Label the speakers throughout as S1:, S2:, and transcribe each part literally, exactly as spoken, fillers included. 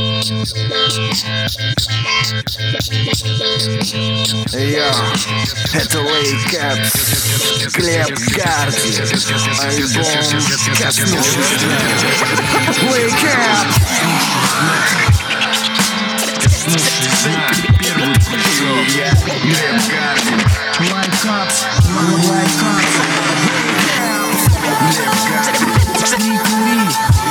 S1: Йо, это Wake Up, Глеб Гарди, альбом «Коснувшись дна». Wake Up! Коснувшись дна, первый пришел я, Глеб Гарди. Wake Up, Wake Up, Глеб Гарди. Не кури,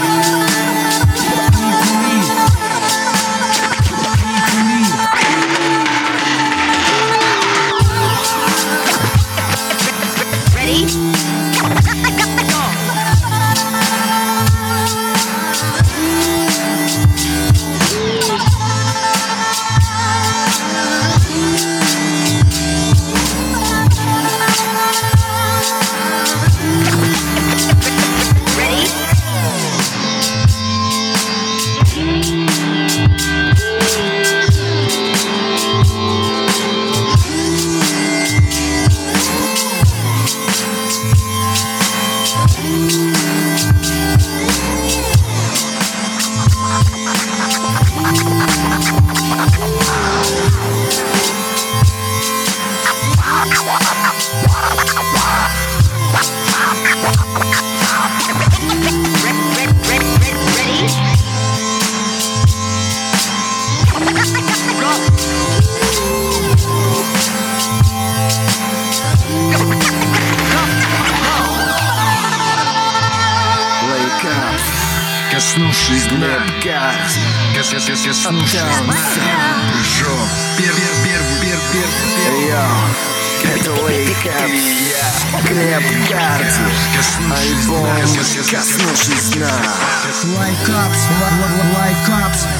S1: коснувшись дна, коснувшись дна, пришел первый, первый, первый, первый. Йо, это Wake Up, Глеб Гарди, альбом «Коснувшись дна». Wake Up, Wake Up.